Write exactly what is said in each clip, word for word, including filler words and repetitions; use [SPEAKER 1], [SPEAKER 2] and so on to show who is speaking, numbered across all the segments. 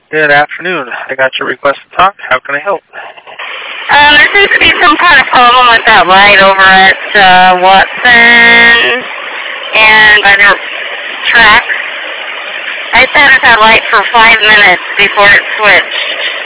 [SPEAKER 1] Good afternoon. I got your request to talk. How can I help?
[SPEAKER 2] Um, there seems to be some kind of problem with that light over at uh, Watson and by the tracks. I sat at that light for five minutes before it switched.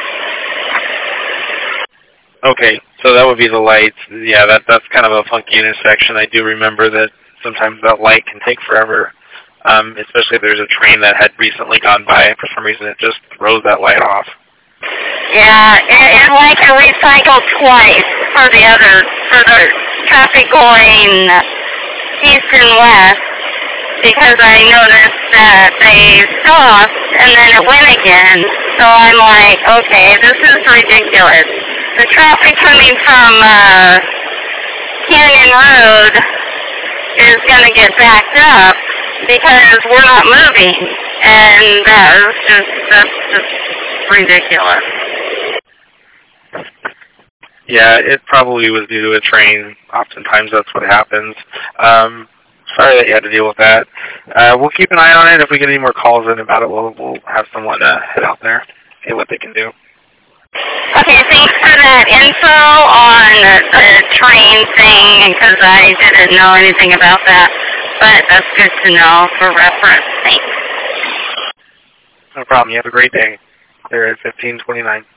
[SPEAKER 1] Okay, so that would be the lights. Yeah, that that's kind of a funky intersection. I do remember that sometimes that light can take forever, um, especially if there's a train that had recently gone by and for some reason it just throws that light off.
[SPEAKER 2] Yeah, it, it like it recycled twice for the other, for the traffic going east and west, because I noticed that they stopped and then it went again. So I'm like, okay, this is ridiculous. The traffic coming from uh, Canyon Road is going to get backed up because we're not moving, and that is just, that's just ridiculous.
[SPEAKER 1] Yeah, it probably was due to a train. Oftentimes that's what happens. Um, sorry that you had to deal with that. Uh, we'll keep an eye on it. If we get any more calls in about it, we'll, we'll have someone uh, head out there, see what they can do.
[SPEAKER 2] Okay, thanks for that info on the, the train thing, because I didn't know anything about that. But that's good to know for reference. Thanks.
[SPEAKER 1] No problem. You have a great day. There at fifteen twenty-nine.